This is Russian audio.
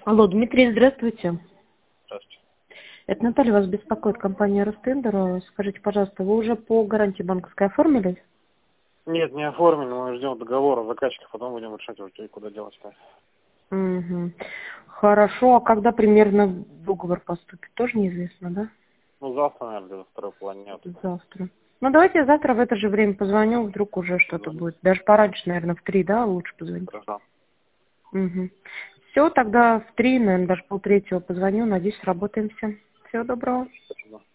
Алло, Дмитрий, здравствуйте. Здравствуйте. Это Наталья, вас беспокоит компания Ростендер. Скажите, пожалуйста, вы уже по гарантии банковской оформили? Нет, не оформлен, мы ждем договора заказчика, потом будем решать, окей, куда делать-то. Угу. Хорошо, а когда примерно договор поступит, тоже неизвестно, да? Ну, завтра, наверное, где-то второй половине дня. Завтра. Ну, давайте я завтра в это же время позвоню, вдруг уже что-то Позвоните. будет. Даже пораньше, наверное, в 3, да, лучше позвонить? Хорошо. Угу. Все, тогда в 3, наверное, даже полтретьего позвоню. Надеюсь, работаем все. Всего доброго. Спасибо.